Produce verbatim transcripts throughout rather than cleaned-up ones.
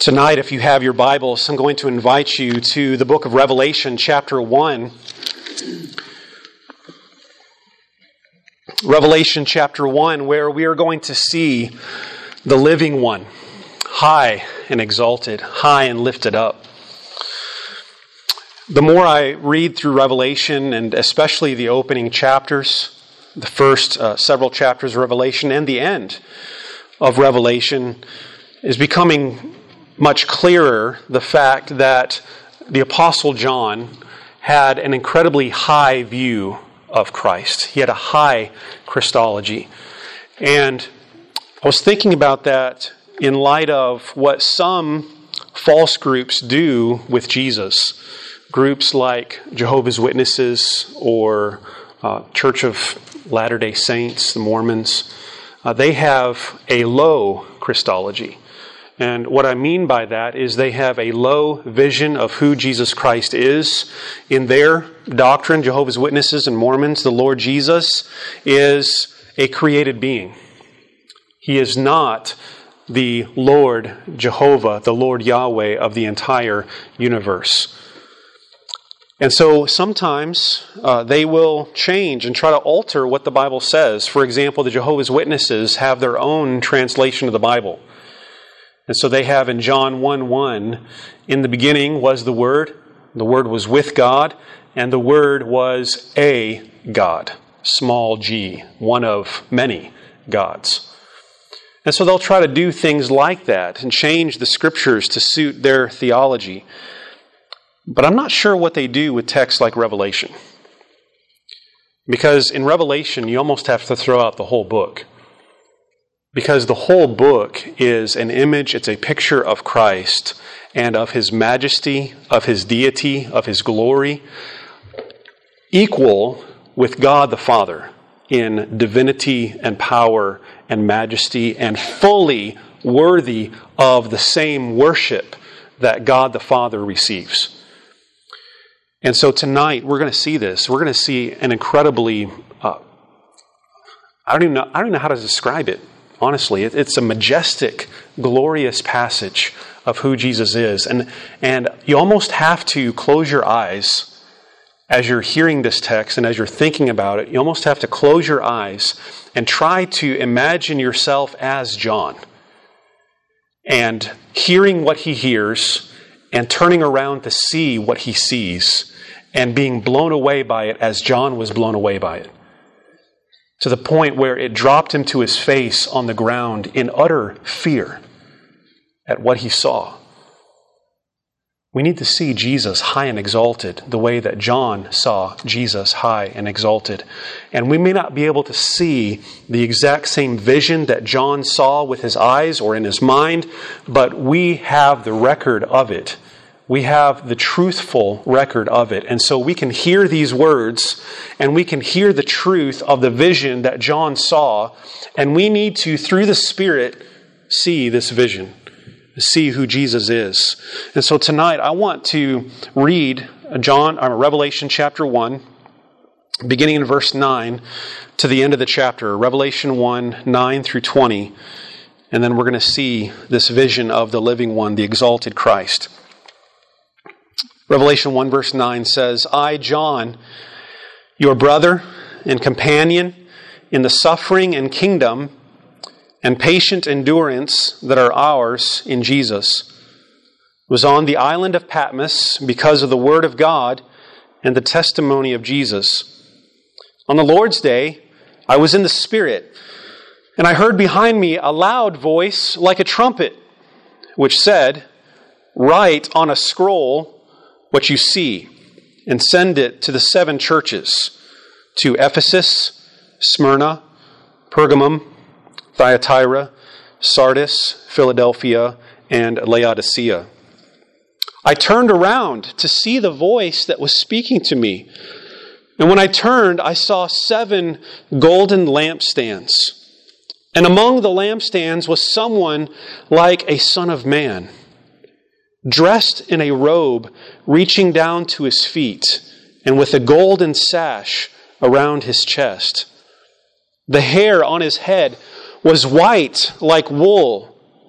Tonight, if you have your Bibles, I'm going to invite you to the book of Revelation, chapter one. Revelation chapter one, where we are going to see the living one, high and exalted, high and lifted up. The more I read through Revelation, and especially the opening chapters, the first uh, several chapters of Revelation and the end of Revelation, is becoming much clearer the fact that the Apostle John had an incredibly high view of Christ. He had a high Christology. And I was thinking about that in light of what some false groups do with Jesus. Groups like Jehovah's Witnesses or uh, Church of Latter-day Saints, the Mormons, uh, they have a low Christology. And what I mean by that is they have a low vision of who Jesus Christ is. In their doctrine, Jehovah's Witnesses and Mormons, the Lord Jesus is a created being. He is not the Lord Jehovah, the Lord Yahweh of the entire universe. And so sometimes uh, they will change and try to alter what the Bible says. For example, the Jehovah's Witnesses have their own translation of the Bible. And so they have in John one one, in the beginning was the Word, the Word was with God, and the Word was a God, small g, one of many gods. And so they'll try to do things like that and change the Scriptures to suit their theology. But I'm not sure what they do with texts like Revelation. Because in Revelation, you almost have to throw out the whole book. Because the whole book is an image, it's a picture of Christ and of His majesty, of His deity, of His glory, equal with God the Father in divinity and power and majesty, and fully worthy of the same worship that God the Father receives. And so tonight we're going to see this. We're going to see an incredibly, uh, I don't even know, I don't even know how to describe it. Honestly, it's a majestic, glorious passage of who Jesus is. And, and you almost have to close your eyes as you're hearing this text and as you're thinking about it. You almost have to close your eyes and try to imagine yourself as John. And hearing what he hears and turning around to see what he sees and being blown away by it as John was blown away by it. To the point where it dropped him to his face on the ground in utter fear at what he saw. We need to see Jesus high and exalted the way that John saw Jesus high and exalted. And we may not be able to see the exact same vision that John saw with his eyes or in his mind, but we have the record of it. We have the truthful record of it. And so we can hear these words and we can hear the truth of the vision that John saw. And we need to, through the Spirit, see this vision, see who Jesus is. And so tonight I want to read John, or Revelation chapter one, beginning in verse nine to the end of the chapter. Revelation one, nine through twenty. And then we're going to see this vision of the living one, the exalted Christ. Revelation one verse nine says, I, John, your brother and companion in the suffering and kingdom and patient endurance that are ours in Jesus, was on the island of Patmos because of the word of God and the testimony of Jesus. On the Lord's day, I was in the Spirit, and I heard behind me a loud voice like a trumpet, which said, write on a scroll what you see, and send it to the seven churches, to Ephesus, Smyrna, Pergamum, Thyatira, Sardis, Philadelphia, and Laodicea. I turned around to see the voice that was speaking to me. And when I turned, I saw seven golden lampstands. And among the lampstands was someone like a son of man, dressed in a robe reaching down to his feet, and with a golden sash around his chest. The hair on his head was white like wool,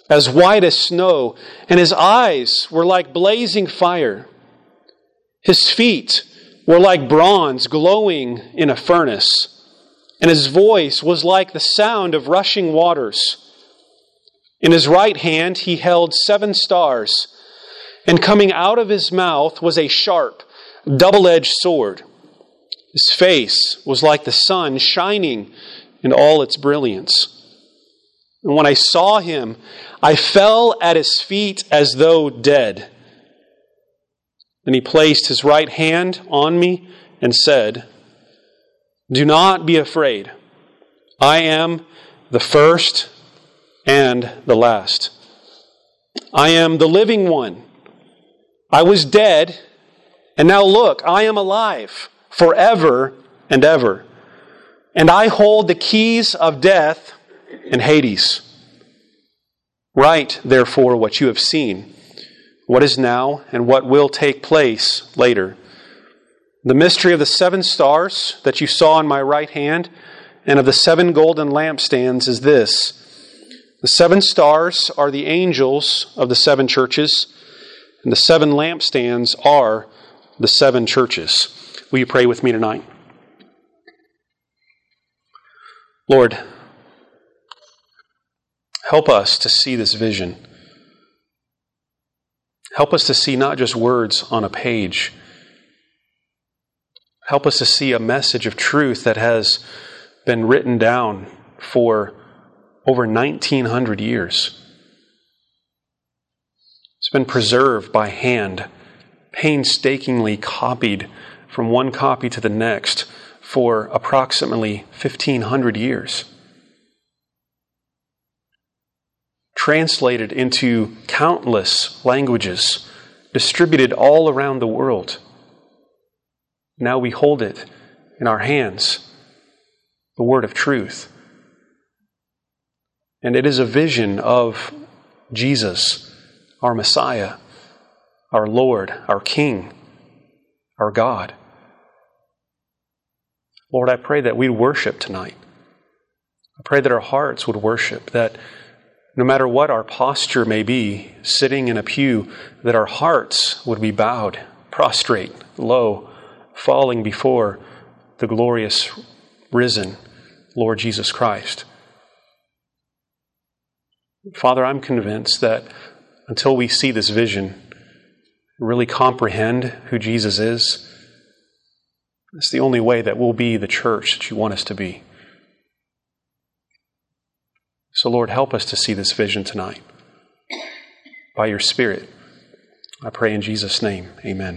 as white as snow, and his eyes were like blazing fire. His feet were like bronze glowing in a furnace, and his voice was like the sound of rushing waters. In his right hand he held seven stars, and coming out of his mouth was a sharp, double-edged sword. His face was like the sun shining in all its brilliance. And when I saw him, I fell at his feet as though dead. Then he placed his right hand on me and said, "Do not be afraid. I am the first and the last. I am the living one. I was dead, and now look, I am alive forever and ever. And I hold the keys of death and Hades. Write, therefore, what you have seen, what is now, and what will take place later. The mystery of the seven stars that you saw in my right hand and of the seven golden lampstands is this. The seven stars are the angels of the seven churches, and the seven lampstands are the seven churches." Will you pray with me tonight? Lord, help us to see this vision. Help us to see not just words on a page. Help us to see a message of truth that has been written down for over nineteen hundred years. It's been preserved by hand, painstakingly copied from one copy to the next for approximately fifteen hundred years. Translated into countless languages, distributed all around the world. Now we hold it in our hands, the word of truth. And it is a vision of Jesus, our Messiah, our Lord, our King, our God. Lord, I pray that we'd worship tonight. I pray that our hearts would worship, that no matter what our posture may be, sitting in a pew, that our hearts would be bowed, prostrate, low, falling before the glorious, risen Lord Jesus Christ. Father, I'm convinced that until we see this vision, really comprehend who Jesus is, it's the only way that we'll be the church that you want us to be. So Lord, help us to see this vision tonight. By your Spirit, I pray in Jesus' name, amen.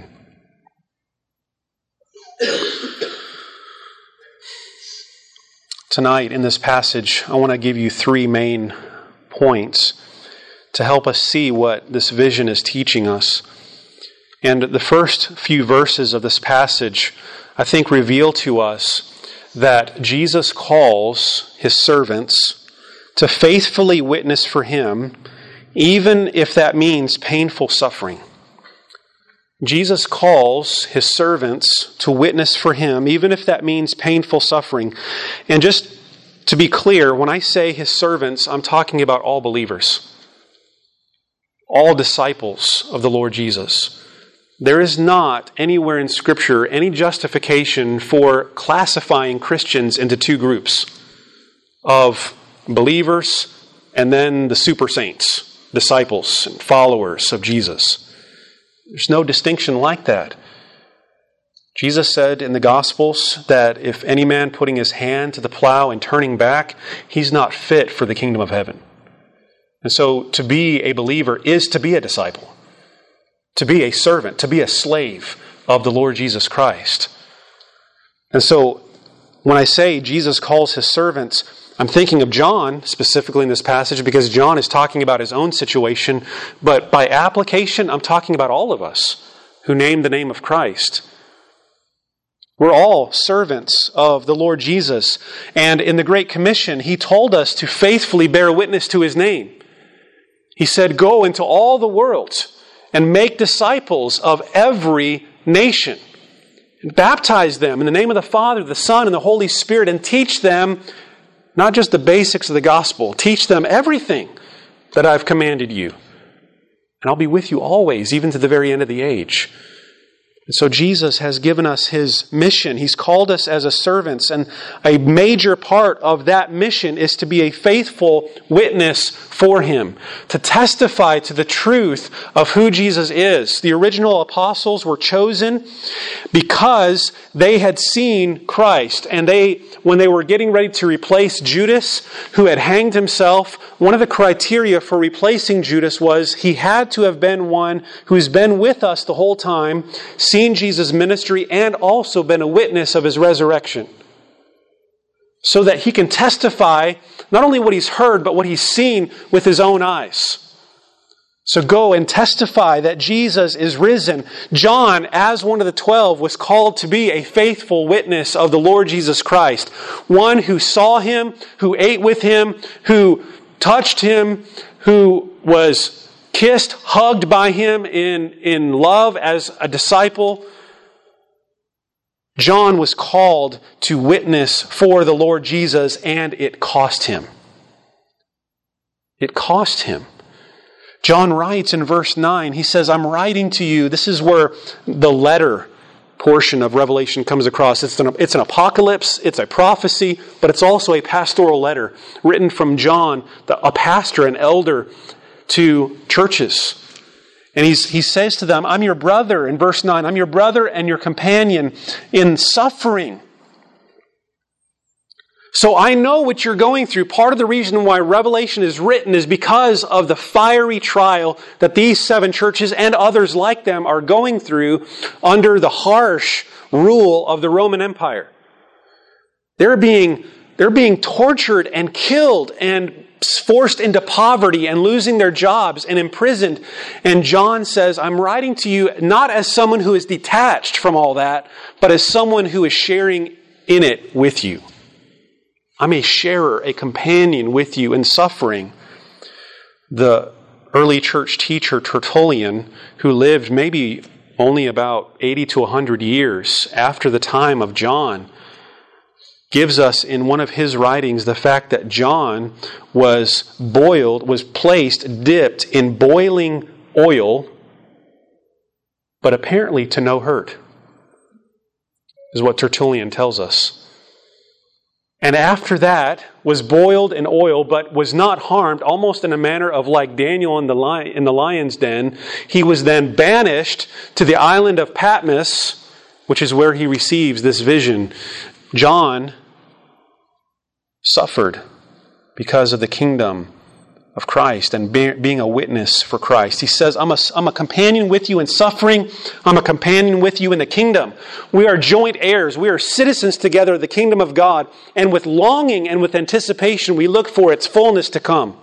Tonight in this passage, I want to give you three main points to help us see what this vision is teaching us. And the first few verses of this passage, I think, reveal to us that Jesus calls his servants to faithfully witness for him, even if that means painful suffering. Jesus calls his servants to witness for him, even if that means painful suffering. And just to be clear, when I say his servants, I'm talking about all believers, all disciples of the Lord Jesus. There is not anywhere in Scripture any justification for classifying Christians into two groups of believers and then the super saints, disciples and followers of Jesus. There's no distinction like that. Jesus said in the Gospels that if any man putting his hand to the plow and turning back, he's not fit for the kingdom of heaven. And so to be a believer is to be a disciple, to be a servant, to be a slave of the Lord Jesus Christ. And so when I say Jesus calls his servants, I'm thinking of John specifically in this passage because John is talking about his own situation, but by application, I'm talking about all of us who name the name of Christ. We're all servants of the Lord Jesus. And in the Great Commission, he told us to faithfully bear witness to his name. He said, "Go into all the world and make disciples of every nation. And baptize them in the name of the Father, the Son, and the Holy Spirit, and teach them not just the basics of the gospel, teach them everything that I've commanded you. And I'll be with you always, even to the very end of the age. And so Jesus has given us His mission. He's called us as a servants. And a major part of that mission is to be a faithful witness for Him, to testify to the truth of who Jesus is. The original apostles were chosen because they had seen Christ. And they, when they were getting ready to replace Judas, who had hanged himself, one of the criteria for replacing Judas was he had to have been one who's been with us the whole time, seen Jesus' ministry, and also been a witness of His resurrection. So that he can testify not only what he's heard, but what he's seen with his own eyes. So go and testify that Jesus is risen. John, as one of the twelve, was called to be a faithful witness of the Lord Jesus Christ. One who saw Him, who ate with Him, who touched Him, who was kissed, hugged by Him in, in love as a disciple. John was called to witness for the Lord Jesus, and it cost him. It cost him. John writes in verse nine, he says, I'm writing to you. This is where the letter portion of Revelation comes across. It's an, it's an apocalypse, it's a prophecy, but it's also a pastoral letter written from John, the, a pastor, an elder, to churches. And he's, he says to them, I'm your brother, in verse nine, I'm your brother and your companion in suffering. So I know what you're going through. Part of the reason why Revelation is written is because of the fiery trial that these seven churches and others like them are going through under the harsh rule of the Roman Empire. They're being, they're being tortured and killed and forced into poverty and losing their jobs and imprisoned. And John says, I'm writing to you not as someone who is detached from all that, but as someone who is sharing in it with you. I'm a sharer, a companion with you in suffering. The early church teacher Tertullian, who lived maybe only about eighty to one hundred years after the time of John, gives us in one of his writings the fact that John was boiled, was placed, dipped in boiling oil, but apparently to no hurt, is what Tertullian tells us. And after that, was boiled in oil, but was not harmed, almost in a manner of like Daniel in the lion, in the lion's den. He was then banished to the island of Patmos, which is where he receives this vision. John suffered because of the kingdom of Christ and be, being a witness for Christ. He says, I'm a, I'm a companion with you in suffering. I'm a companion with you in the kingdom. We are joint heirs. We are citizens together of the kingdom of God. And with longing and with anticipation, we look for its fullness to come.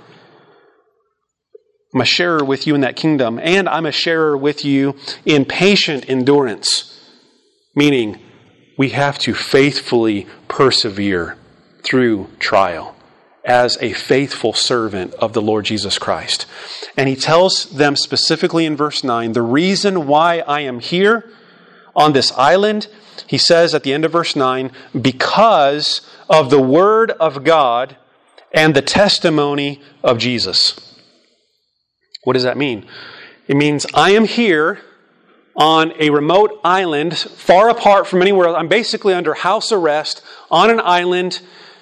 I'm a sharer with you in that kingdom. And I'm a sharer with you in patient endurance. Meaning, we have to faithfully persevere through trial as a faithful servant of the Lord Jesus Christ. And he tells them specifically in verse nine, the reason why I am here on this island, he says at the end of verse nine, because of the word of God and the testimony of Jesus. What does that mean? It means I am here on a remote island, far apart from anywhere else. I'm basically under house arrest on an island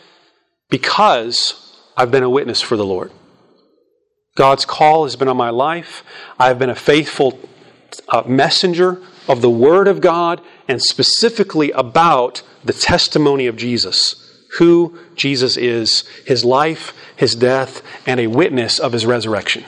because I've been a witness for the Lord. God's call has been on my life. I've been a faithful uh, messenger of the Word of God, and specifically about the testimony of Jesus, who Jesus is, His life, His death, and a witness of His resurrection.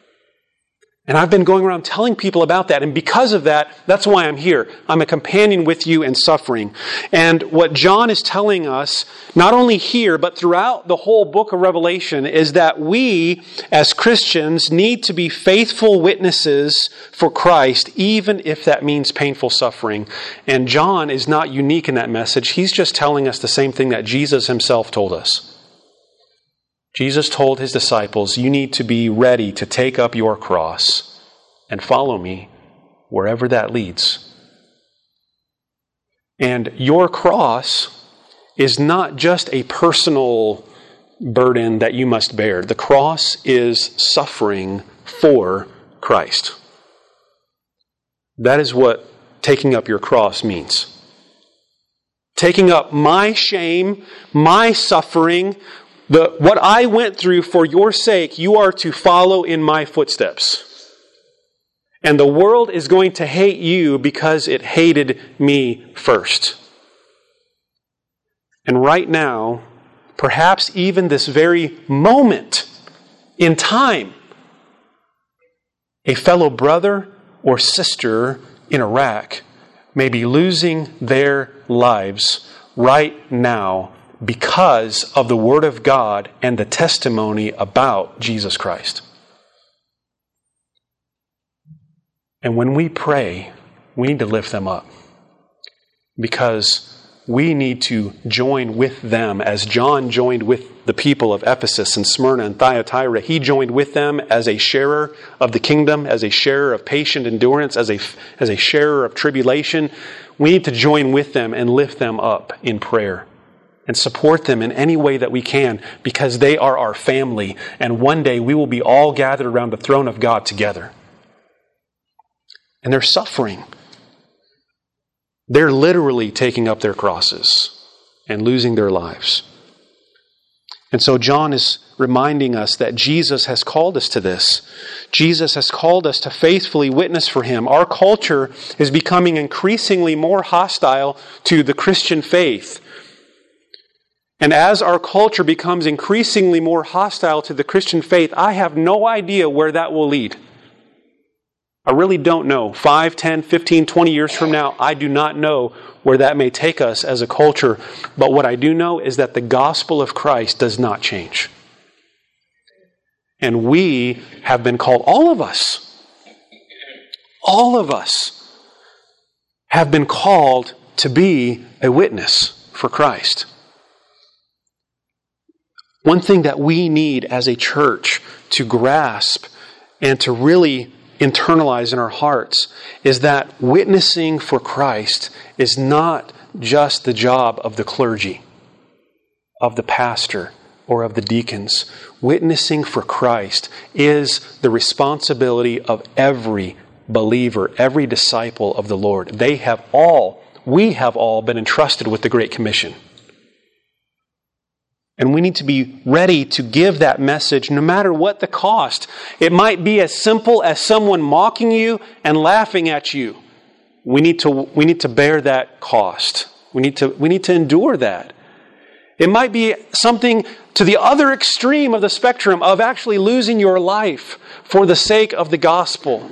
And I've been going around telling people about that. And because of that, that's why I'm here. I'm a companion with you in suffering. And what John is telling us, not only here, but throughout the whole book of Revelation, is that we, as Christians, need to be faithful witnesses for Christ, even if that means painful suffering. And John is not unique in that message. He's just telling us the same thing that Jesus Himself told us. Jesus told His disciples, you need to be ready to take up your cross and follow me wherever that leads. And your cross is not just a personal burden that you must bear. The cross is suffering for Christ. That is what taking up your cross means. Taking up my shame, my suffering, the what I went through for your sake, you are to follow in my footsteps. And the world is going to hate you because it hated me first. And right now, perhaps even this very moment in time, a fellow brother or sister in Iraq may be losing their lives right now because of the Word of God and the testimony about Jesus Christ. And when we pray, we need to lift them up, because we need to join with them as John joined with the people of Ephesus and Smyrna and Thyatira. He joined with them as a sharer of the kingdom, as a sharer of patient endurance, as a, as a sharer of tribulation. We need to join with them and lift them up in prayer and support them in any way that we can, because they are our family, and one day we will be all gathered around the throne of God together. And they're suffering. They're literally taking up their crosses and losing their lives. And so John is reminding us that Jesus has called us to this. Jesus has called us to faithfully witness for Him. Our culture is becoming increasingly more hostile to the Christian faith. And as our culture becomes increasingly more hostile to the Christian faith, I have no idea where that will lead. I really don't know. five, ten, fifteen, twenty years from now, I do not know where that may take us as a culture. But what I do know is that the gospel of Christ does not change. And we have been called, all of us, all of us have been called to be a witness for Christ. One thing that we need as a church to grasp and to really internalize in our hearts is that witnessing for Christ is not just the job of the clergy, of the pastor, or of the deacons. Witnessing for Christ is the responsibility of every believer, every disciple of the Lord. They have all, we have all been entrusted with the Great Commission. And we need to be ready to give that message no matter what the cost. It might be as simple as someone mocking you and laughing at you. We need to, we need to bear that cost. We need to, we need to endure that. It might be something to the other extreme of the spectrum of actually losing your life for the sake of the gospel.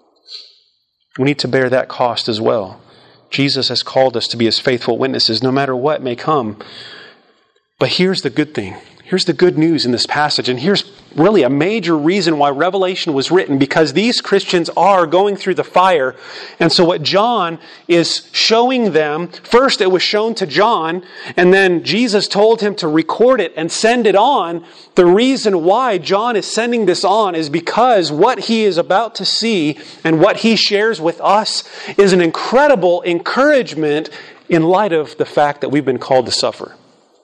We need to bear that cost as well. Jesus has called us to be His faithful witnesses no matter what may come. But here's the good thing. Here's the good news in this passage. And here's really a major reason why Revelation was written, because these Christians are going through the fire. And so what John is showing them, first it was shown to John, and then Jesus told him to record it and send it on. The reason why John is sending this on is because what he is about to see and what he shares with us is an incredible encouragement in light of the fact that we've been called to suffer.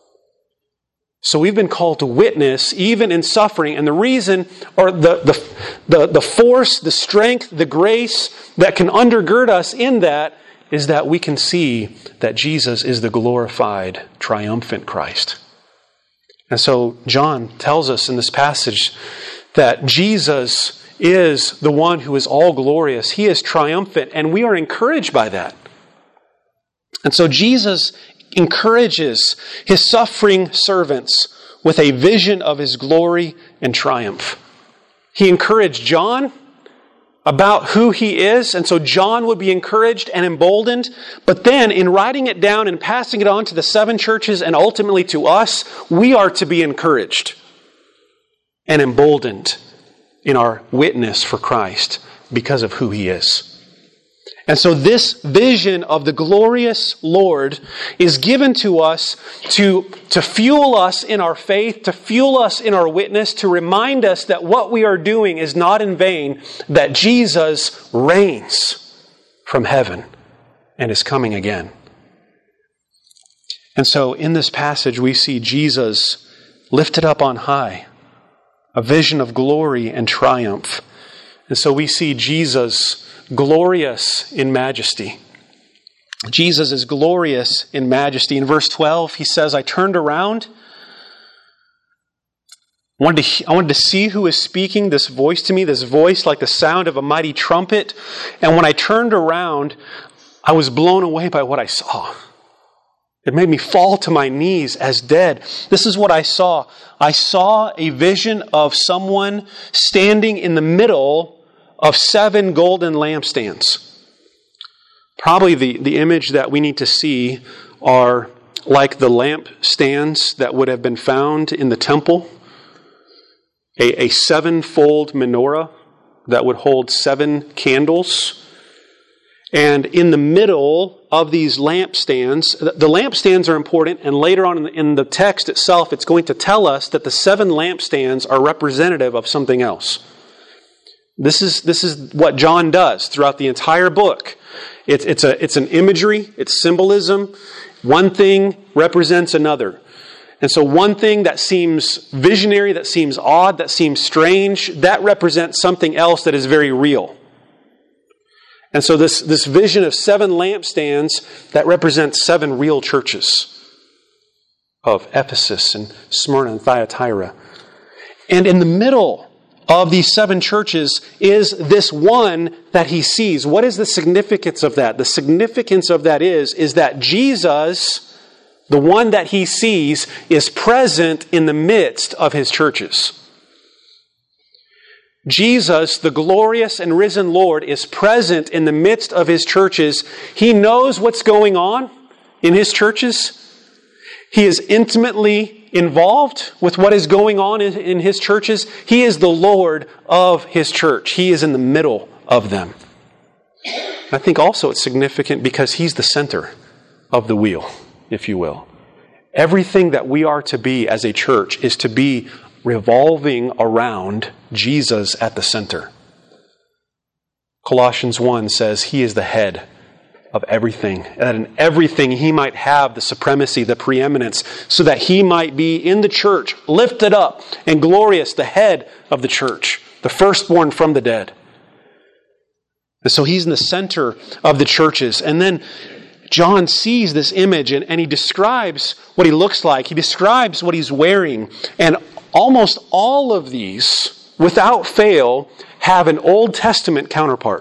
So we've been called to witness even in suffering. And the reason, or the, the, the, the force, the strength, the grace that can undergird us in that is that we can see that Jesus is the glorified, triumphant Christ. And so John tells us in this passage that Jesus is the one who is all glorious. He is triumphant, and we are encouraged by that. And so Jesus encourages His suffering servants with a vision of His glory and triumph. He encouraged John about who He is, and so John would be encouraged and emboldened. But then in writing it down and passing it on to the seven churches and ultimately to us, we are to be encouraged and emboldened in our witness for Christ because of who He is. And so this vision of the glorious Lord is given to us to, to fuel us in our faith, to fuel us in our witness, to remind us that what we are doing is not in vain, that Jesus reigns from heaven and is coming again. And so in this passage we see Jesus lifted up on high, a vision of glory and triumph. And so we see Jesus glorious in majesty. Jesus is glorious in majesty. In verse twelve, he says, I turned around. I wanted, to, I wanted to see who is speaking this voice to me, this voice like the sound of a mighty trumpet. And when I turned around, I was blown away by what I saw. It made me fall to my knees as dead. This is what I saw. I saw a vision of someone standing in the middle of seven golden lampstands. Probably the, the image that we need to see are like the lampstands that would have been found in the temple. A, a sevenfold menorah that would hold seven candles. And in the middle of these lampstands, the lampstands are important, and later on in the, in the text itself, it's going to tell us that the seven lampstands are representative of something else. This is, this is what John does throughout the entire book. It's, it's, a, it's an imagery, it's symbolism. One thing represents another. And so one thing that seems visionary, that seems odd, that seems strange, that represents something else that is very real. And so this, this vision of seven lampstands, that represents seven real churches of Ephesus and Smyrna and Thyatira. And in the middle of these seven churches is this one that he sees. What is the significance of that? The significance of that is, is that Jesus, the one that he sees, is present in the midst of his churches. Jesus, the glorious and risen Lord, is present in the midst of his churches. He knows what's going on in his churches. He is intimately involved with what is going on in, in his churches. He is the Lord of his church. He is in the middle of them. I think also it's significant because he's the center of the wheel, if you will. Everything that we are to be as a church is to be revolving around Jesus at the center. Colossians one says he is the head of everything, that in everything he might have the supremacy, the preeminence, so that he might be in the church, lifted up and glorious, the head of the church, the firstborn from the dead. And so he's in the center of the churches. And then John sees this image and, and he describes what he looks like. He describes what he's wearing. And almost all of these, without fail, have an Old Testament counterpart.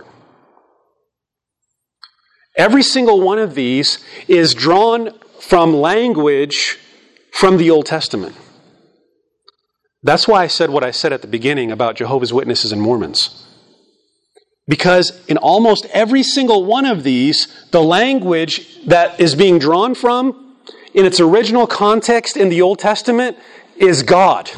Every single one of these is drawn from language from the Old Testament. That's why I said what I said at the beginning about Jehovah's Witnesses and Mormons. Because in almost every single one of these, the language that is being drawn from, in its original context in the Old Testament, is God.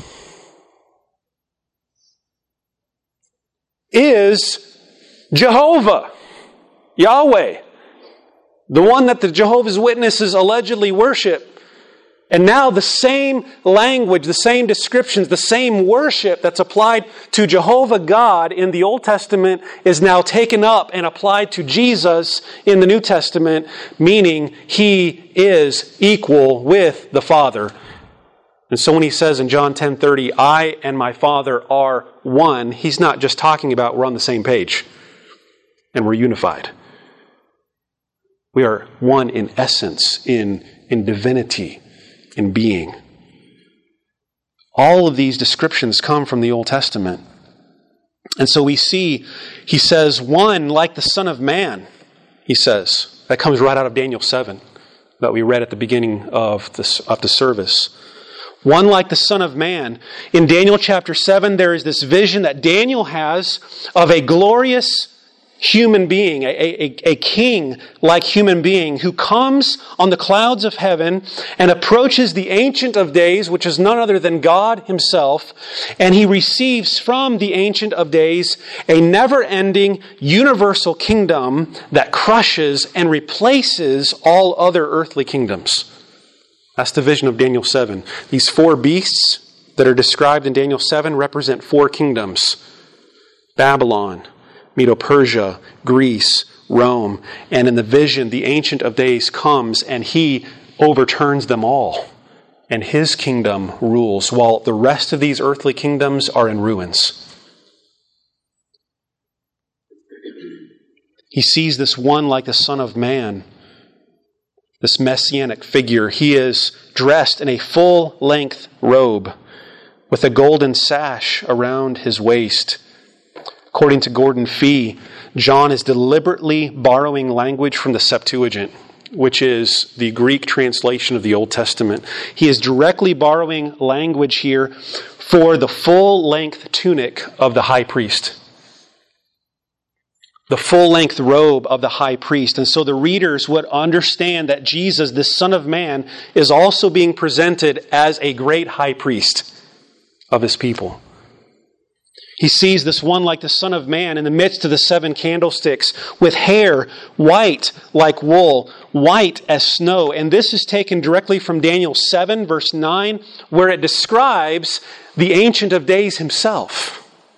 Is Jehovah, Yahweh, the one that the Jehovah's Witnesses allegedly worship. And now the same language, the same descriptions, the same worship that's applied to Jehovah God in the Old Testament is now taken up and applied to Jesus in the New Testament, meaning he is equal with the Father. And so when he says in John ten thirty, I and my Father are one, he's not just talking about we're on the same page and we're unified. We are one in essence, in, in divinity, in being. All of these descriptions come from the Old Testament. And so we see, he says, one like the Son of Man, he says. That comes right out of Daniel seven that we read at the beginning of the, of the service. One like the Son of Man. In Daniel chapter seven, there is this vision that Daniel has of a glorious human being, a, a, a king-like human being who comes on the clouds of heaven and approaches the Ancient of Days, which is none other than God himself, and he receives from the Ancient of Days a never-ending universal kingdom that crushes and replaces all other earthly kingdoms. That's the vision of Daniel seven. These four beasts that are described in Daniel seven represent four kingdoms. Babylon, Medo-Persia, Greece, Rome. And in the vision, the Ancient of Days comes and he overturns them all. and his kingdom rules, while the rest of these earthly kingdoms are in ruins. He sees this one like the Son of Man, this messianic figure. He is dressed in a full-length robe with a golden sash around his waist. According to Gordon Fee, John is deliberately borrowing language from the Septuagint, which is the Greek translation of the Old Testament. He is directly borrowing language here for the full-length tunic of the high priest, the full-length robe of the high priest. And so the readers would understand that Jesus, the Son of Man, is also being presented as a great high priest of his people. He sees this one like the Son of Man in the midst of the seven candlesticks with hair white like wool, white as snow. And this is taken directly from Daniel seven, verse nine, where it describes the Ancient of Days himself.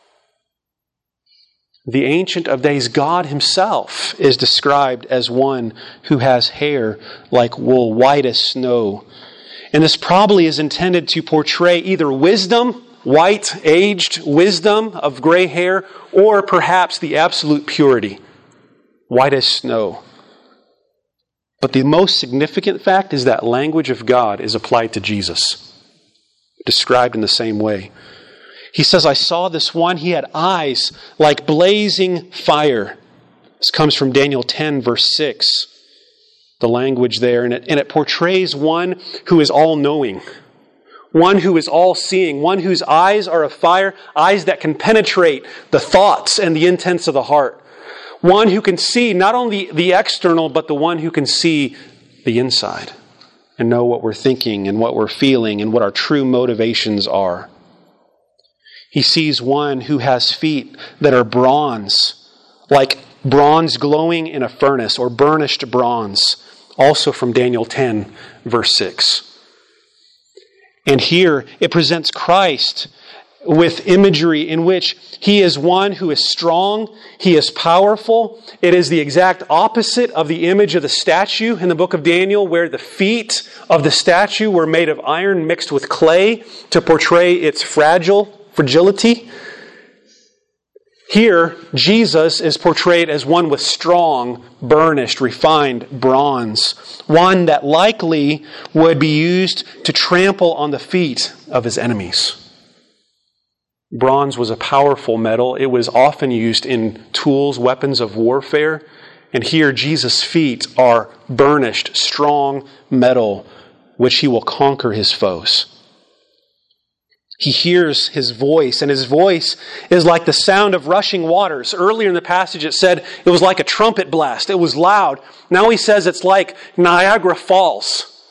The Ancient of Days, God himself, is described as one who has hair like wool, white as snow. And this probably is intended to portray either wisdom, white, aged wisdom of gray hair, or perhaps the absolute purity, white as snow. But the most significant fact is that language of God is applied to Jesus, described in the same way. He says, I saw this one, he had eyes like blazing fire. This comes from Daniel ten, verse six. The language there, and it, and it portrays one who is all-knowing, one who is all-seeing, one whose eyes are of fire, eyes that can penetrate the thoughts and the intents of the heart. One who can see not only the external, but the one who can see the inside and know what we're thinking and what we're feeling and what our true motivations are. He sees one who has feet that are bronze, like bronze glowing in a furnace, or burnished bronze, also from Daniel ten, verse six. And here it presents Christ with imagery in which he is one who is strong, he is powerful. It is the exact opposite of the image of the statue in the book of Daniel, where the feet of the statue were made of iron mixed with clay to portray its fragile fragility. Here, Jesus is portrayed as one with strong, burnished, refined bronze, one that likely would be used to trample on the feet of his enemies. Bronze was a powerful metal. It was often used in tools, weapons of warfare. And here, Jesus' feet are burnished, strong metal, which he will conquer his foes. He hears his voice, and his voice is like the sound of rushing waters. Earlier in the passage it said it was like a trumpet blast. It was loud. Now he says it's like Niagara Falls.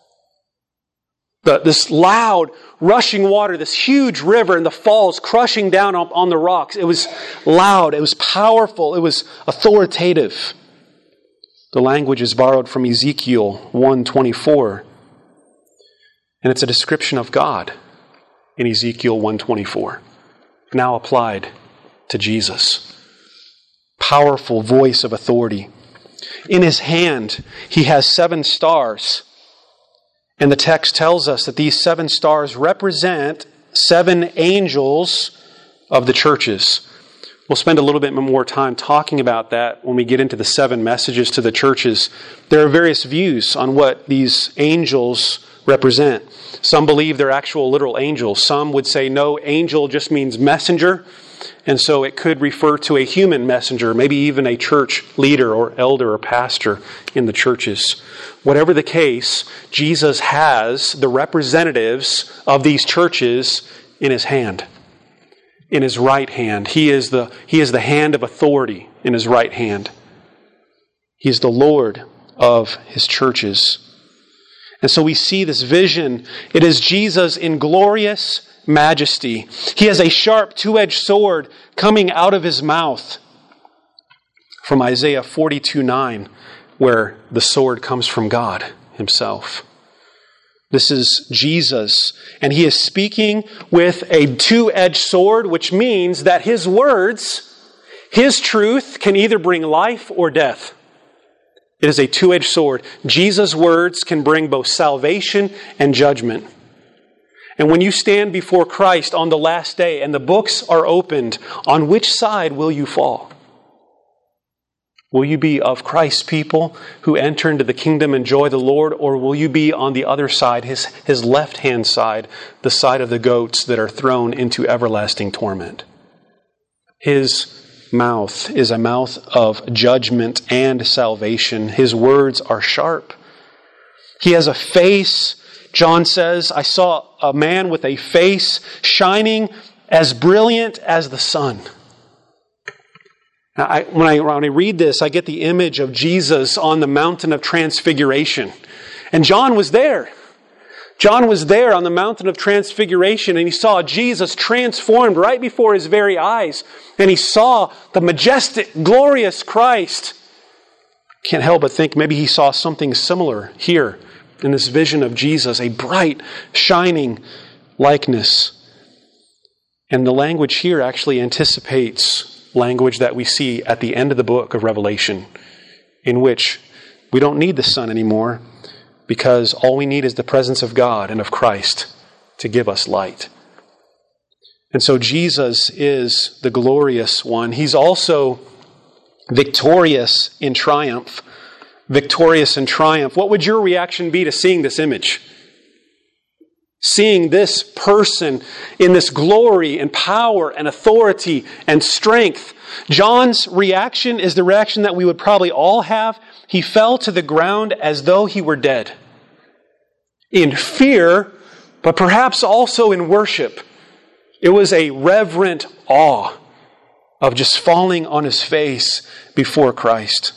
The, this loud, rushing water, this huge river and the falls crushing down on, on the rocks. It was loud. It was powerful. It was authoritative. The language is borrowed from Ezekiel one twenty-four. And it's a description of God in Ezekiel one twenty-four, now applied to Jesus. Powerful voice of authority. In his hand, he has seven stars. And the text tells us that these seven stars represent seven angels of the churches. We'll spend a little bit more time talking about that when we get into the seven messages to the churches. There are various views on what these angels represent. Some believe they're actual literal angels. Some would say, no, angel just means messenger. And so it could refer to a human messenger, maybe even a church leader or elder or pastor in the churches. Whatever the case, Jesus has the representatives of these churches in his hand, in his right hand. He is the, he is the hand of authority in his right hand. He is the Lord of his churches. And so we see this vision. It is Jesus in glorious majesty. He has a sharp two-edged sword coming out of his mouth. From Isaiah forty-two nine, where the sword comes from God himself. This is Jesus, and he is speaking with a two-edged sword, which means that his words, his truth, can either bring life or death. It is a two-edged sword. Jesus' words can bring both salvation and judgment. And when you stand before Christ on the last day and the books are opened, on which side will you fall? Will you be of Christ's people who enter into the kingdom and enjoy the Lord, or will you be on the other side, his, his left-hand side, the side of the goats that are thrown into everlasting torment? His mouth is a mouth of judgment and salvation. His words are sharp. He has a face, John says, I saw a man with a face shining as brilliant as the sun. Now, I, when, I, when I read this, I get the image of Jesus on the mountain of transfiguration. And John was there. John was there on the mountain of transfiguration, and he saw Jesus transformed right before his very eyes. And he saw the majestic, glorious Christ. Can't help but think maybe he saw something similar here in this vision of Jesus, a bright, shining likeness. And the language here actually anticipates language that we see at the end of the book of Revelation, in which we don't need the sun anymore, because all we need is the presence of God and of Christ to give us light. And so Jesus is the glorious one. He's also victorious in triumph. Victorious in triumph. What would your reaction be to seeing this image? Seeing this person in this glory and power and authority and strength. John's reaction is the reaction that we would probably all have. He fell to the ground as though he were dead. In fear, but perhaps also in worship. It was a reverent awe of just falling on his face before Christ.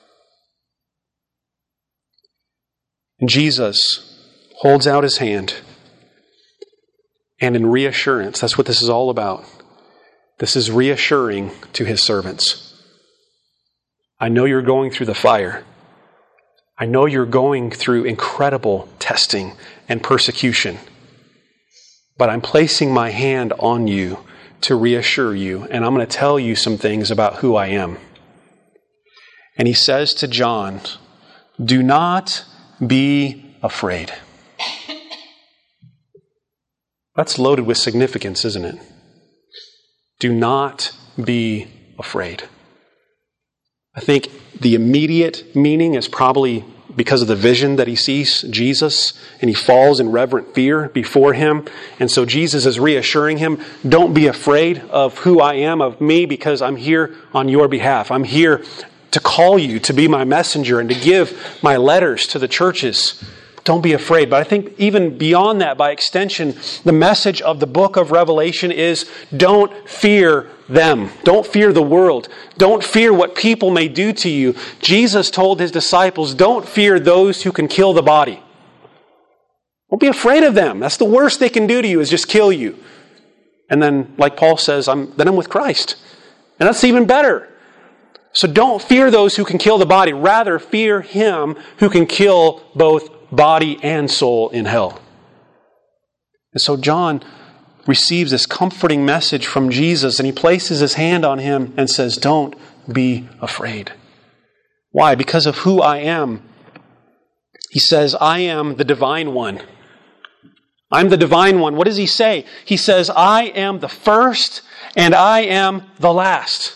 And Jesus holds out his hand. And in reassurance, that's what this is all about. This is reassuring to his servants. I know you're going through the fire. I know you're going through incredible testing and persecution. But I'm placing my hand on you to reassure you. And I'm going to tell you some things about who I am. And he says to John, do not be afraid. That's loaded with significance, isn't it? Do not be afraid. I think the immediate meaning is probably because of the vision that he sees Jesus, and he falls in reverent fear before him. And so Jesus is reassuring him, don't be afraid of who I am, of me, because I'm here on your behalf. I'm here to call you to be my messenger and to give my letters to the churches. Don't be afraid. But I think even beyond that, by extension, the message of the book of Revelation is don't fear them. Don't fear the world. Don't fear what people may do to you. Jesus told his disciples, don't fear those who can kill the body. Don't be afraid of them. That's the worst they can do to you, is just kill you. And then, like Paul says, I'm, then I'm with Christ. And that's even better. So don't fear those who can kill the body. Rather, fear him who can kill both body and soul in hell. And so John receives this comforting message from Jesus, and he places his hand on him and says, don't be afraid. Why? Because of who I am. He says, I am the divine one. I'm the divine one. What does he say? He says, I am the first and I am the last.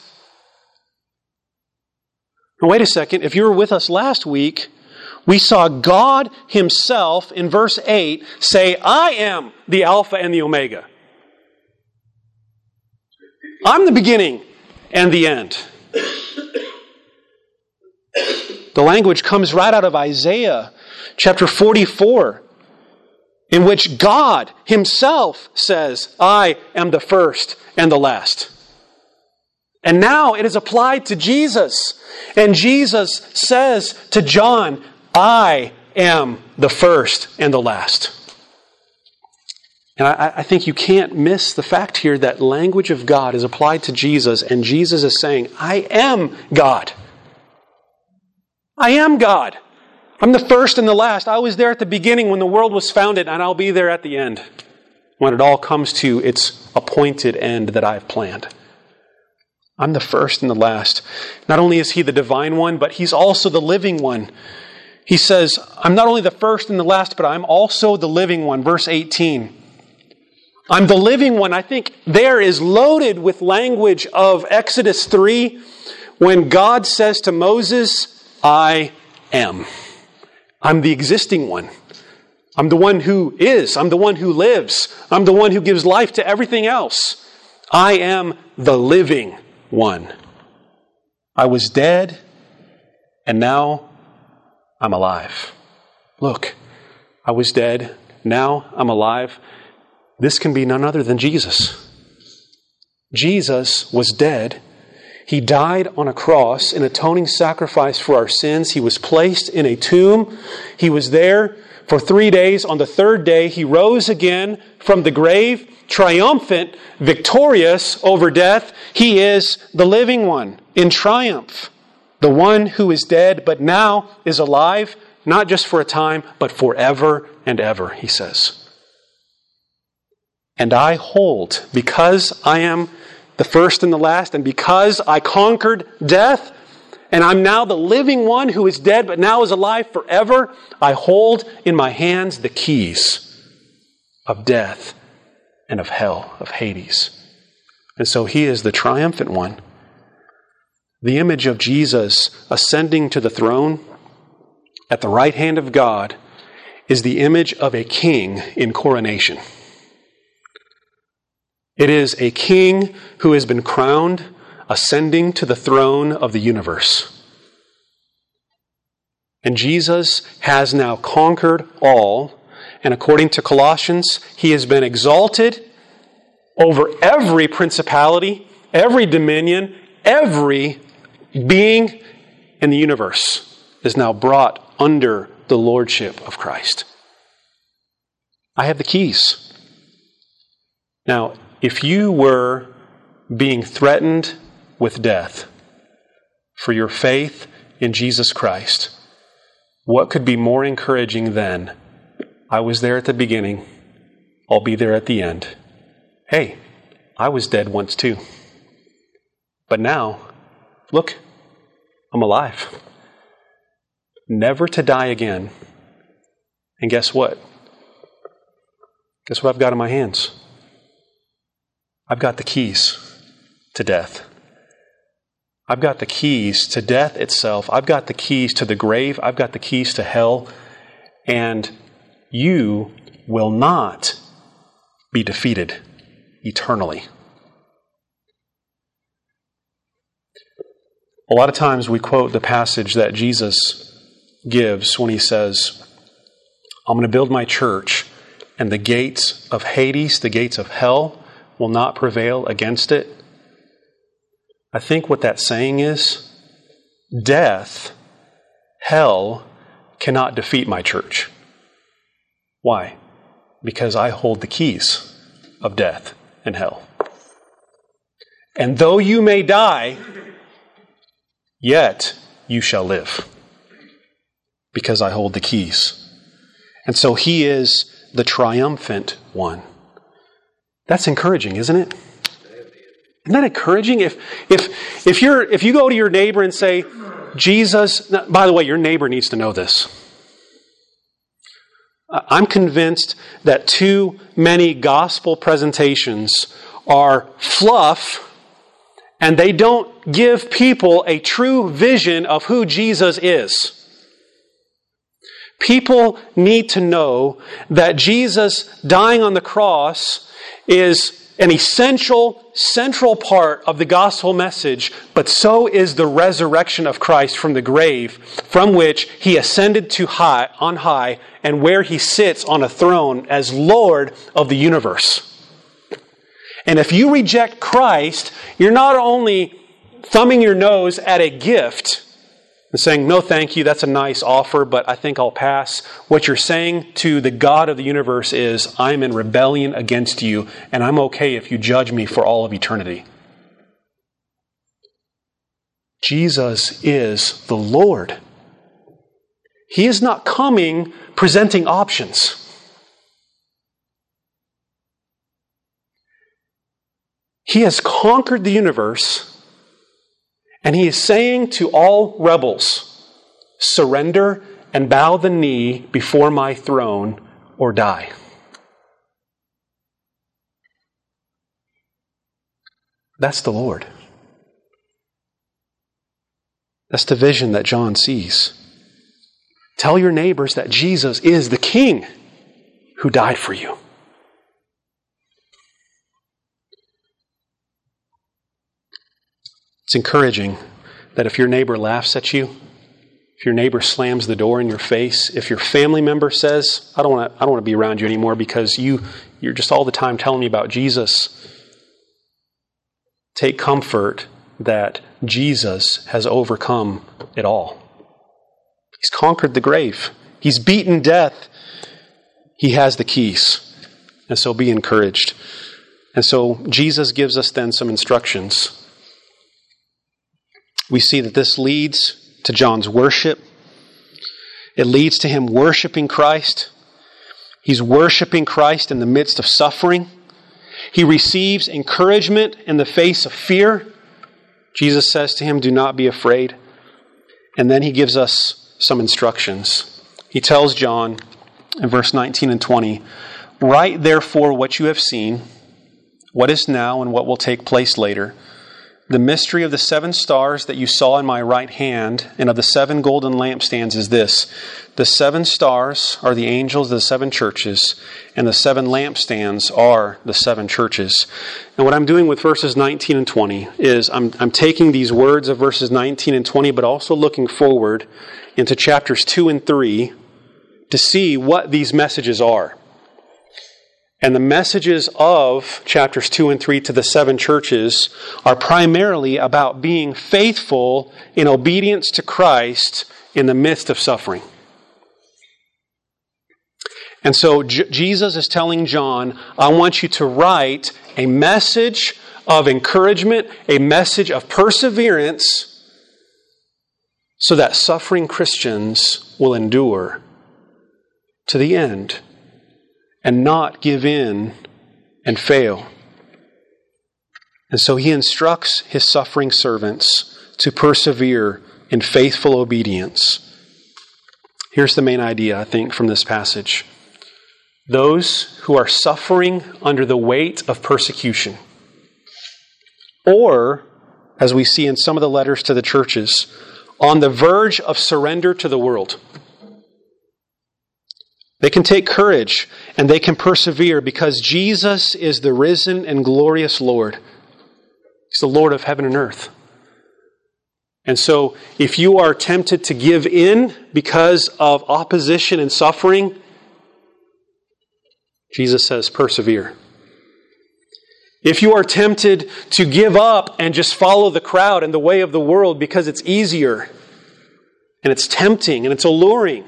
Now, wait a second. If you were with us last week, we saw God himself in verse eight say, I am the Alpha and the Omega. I'm the beginning and the end. The language comes right out of Isaiah chapter forty-four, in which God himself says, I am the first and the last. And now it is applied to Jesus. And Jesus says to John, I am the first and the last. And I, I think you can't miss the fact here that language of God is applied to Jesus, and Jesus is saying, I am God. I am God. I'm the first and the last. I was there at the beginning when the world was founded, and I'll be there at the end when it all comes to its appointed end that I've planned. I'm the first and the last. Not only is he the divine one, but he's also the living one. He says, I'm not only the first and the last, but I'm also the living one. Verse eighteen. I'm the living one. I think there is loaded with language of Exodus three when God says to Moses, I am. I'm the existing one. I'm the one who is. I'm the one who lives. I'm the one who gives life to everything else. I am the living one. I was dead, and now I'm alive. Look, I was dead, now I'm alive. This can be none other than Jesus. Jesus was dead. He died on a cross, an atoning sacrifice for our sins. He was placed in a tomb. He was there for three days. On the third day, he rose again from the grave, triumphant, victorious over death. He is the living one in triumph. The one who is dead, but now is alive, not just for a time, but forever and ever, he says. And I hold, because I am the first and the last, and because I conquered death, and I'm now the living one who is dead but now is alive forever, I hold in my hands the keys of death and of hell, of Hades. And so he is the triumphant one. The image of Jesus ascending to the throne at the right hand of God is the image of a king in coronation. It is a king who has been crowned, ascending to the throne of the universe. And Jesus has now conquered all, and according to Colossians, he has been exalted over every principality, every dominion, every being in the universe is now brought under the lordship of Christ. I have the keys. Now, if you were being threatened with death for your faith in Jesus Christ, what could be more encouraging than, I was there at the beginning, I'll be there at the end. Hey, I was dead once too. But now, look, I'm alive. Never to die again. And guess what? Guess what I've got in my hands? I've got the keys to death. I've got the keys to death itself. I've got the keys to the grave. I've got the keys to hell. And you will not be defeated eternally. A lot of times we quote the passage that Jesus gives when he says, I'm going to build my church, and the gates of Hades, the gates of hell, will not prevail against it. I think what that's saying is, death, hell, cannot defeat my church. Why? Because I hold the keys of death and hell. And though you may die, yet you shall live. Because I hold the keys. And so he is the triumphant one. That's encouraging, isn't it? Isn't that encouraging? If if if you're if you go to your neighbor and say, Jesus, by the way, your neighbor needs to know this. I'm convinced that too many gospel presentations are fluff, and they don't give people a true vision of who Jesus is. People need to know that Jesus dying on the cross is an essential, central part of the gospel message, but so is the resurrection of Christ from the grave, from which he ascended to high, on high, and where he sits on a throne as Lord of the universe. And if you reject Christ, you're not only thumbing your nose at a gift and saying, no, thank you, that's a nice offer, but I think I'll pass. What you're saying to the God of the universe is, I'm in rebellion against you, and I'm okay if you judge me for all of eternity. Jesus is the Lord. He is not coming presenting options. He has conquered the universe, And he is saying to all rebels, surrender and bow the knee before my throne or die. That's the Lord. That's the vision that John sees. Tell your neighbors that Jesus is the King who died for you. It's encouraging that if your neighbor laughs at you, if your neighbor slams the door in your face, if your family member says, I don't want to I don't want to be around you anymore because you, you're just all the time telling me about Jesus, take comfort that Jesus has overcome it all. He's conquered the grave. He's beaten death. He has the keys. And so be encouraged. And so Jesus gives us then some instructions. We see that this leads to John's worship. It leads to him worshiping Christ. He's worshiping Christ in the midst of suffering. He receives encouragement in the face of fear. Jesus says to him, do not be afraid. And then he gives us some instructions. He tells John in verse nineteen and twenty, write therefore what you have seen, what is now and what will take place later. The mystery of the seven stars that you saw in my right hand and of the seven golden lampstands is this. The seven stars are the angels of the seven churches, and the seven lampstands are the seven churches. And what I'm doing with verses nineteen and twenty is I'm, I'm taking these words of verses nineteen and twenty, but also looking forward into chapters two and three to see what these messages are. And the messages of chapters two and three to the seven churches are primarily about being faithful in obedience to Christ in the midst of suffering. And so J- Jesus is telling John, I want you to write a message of encouragement, a message of perseverance, so that suffering Christians will endure to the end and not give in and fail. And so he instructs his suffering servants to persevere in faithful obedience. Here's the main idea, I think, from this passage. Those who are suffering under the weight of persecution, or, as we see in some of the letters to the churches, on the verge of surrender to the world, they can take courage and they can persevere because Jesus is the risen and glorious Lord. He's the Lord of heaven and earth. And so if you are tempted to give in because of opposition and suffering, Jesus says, persevere. If you are tempted to give up and just follow the crowd and the way of the world because it's easier and it's tempting and it's alluring,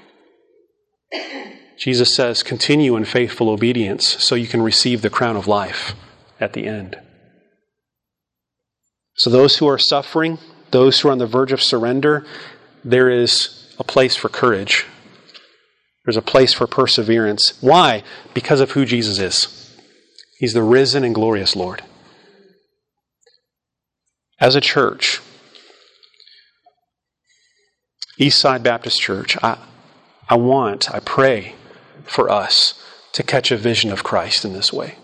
Jesus says, continue in faithful obedience so you can receive the crown of life at the end. So those who are suffering, those who are on the verge of surrender, there is a place for courage. There's a place for perseverance. Why? Because of who Jesus is. He's the risen and glorious Lord. As a church, Eastside Baptist Church, I, I want, I pray for us to catch a vision of Christ in this way.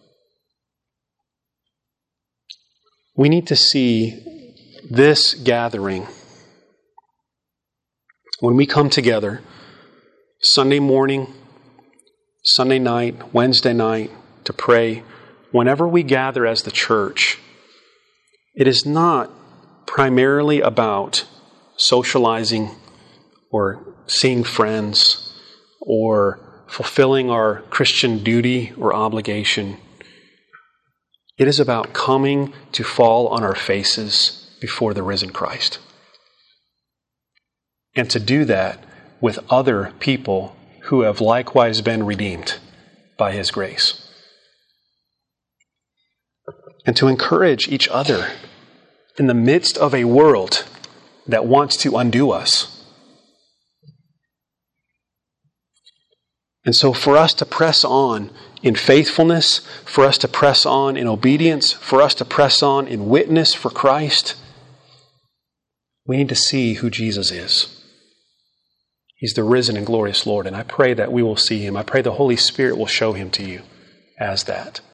We need to see this gathering, when we come together, Sunday morning, Sunday night, Wednesday night, to pray, whenever we gather as the church, it is not primarily about socializing or seeing friends or fulfilling our Christian duty or obligation. It is about coming to fall on our faces before the risen Christ. And to do that with other people who have likewise been redeemed by His grace. And to encourage each other in the midst of a world that wants to undo us. And so for us to press on in faithfulness, for us to press on in obedience, for us to press on in witness for Christ, We need to see who Jesus is. He's the risen and glorious Lord, and I pray that we will see him. I pray the Holy Spirit will show him to you as that.